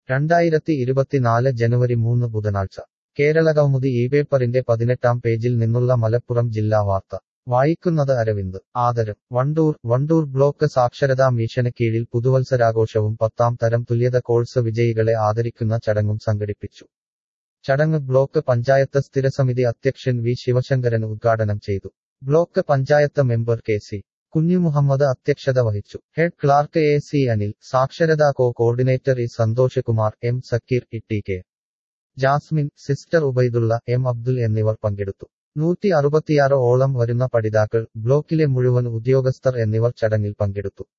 2024 ജനുവരി 3 ബുധനാഴ്ച കേരളകൗമുദി ഈ പേപ്പറിന്റെ 18-ാം പേജിൽ നിന്നുള്ള മലപ്പുറം ജില്ലാ വാർത്ത വായിക്കുന്നത് അരവിന്ദ്. ആദരം വണ്ടൂർ ബ്ലോക്ക് സാക്ഷരതാ മിഷന് കീഴിൽ പുതുവത്സരാഘോഷവും 10ാം തരം തുല്യത കോഴ്സ് വിജയികളെ ആദരിക്കുന്ന ചടങ്ങും സംഘടിപ്പിച്ചു. ചടങ്ങ് ബ്ലോക്ക് പഞ്ചായത്ത് സ്ഥിരസമിതി അധ്യക്ഷൻ വി ശിവശങ്കരൻ ഉദ്ഘാടനം ചെയ്തു. Block panchayat member K C Kunjumuhammed അധ്യക്ഷത വഹിച്ചു. Head clerk A C Anil, സാക്ഷരതാ coordinator E Santhosh Kumar, M Sakkeer, T K Jasmine, sister Ubaidullah, M Abdul എന്നിവർ പങ്കെടുത്തു. 166 ഓളം വരുന്ന പഠിതാക്കൾ, ബ്ലോക്കിലെ മുഴുവൻ ഉദ്യോഗസ്ഥർ എന്നിവർ ചടങ്ങിൽ പങ്കെടുത്തു.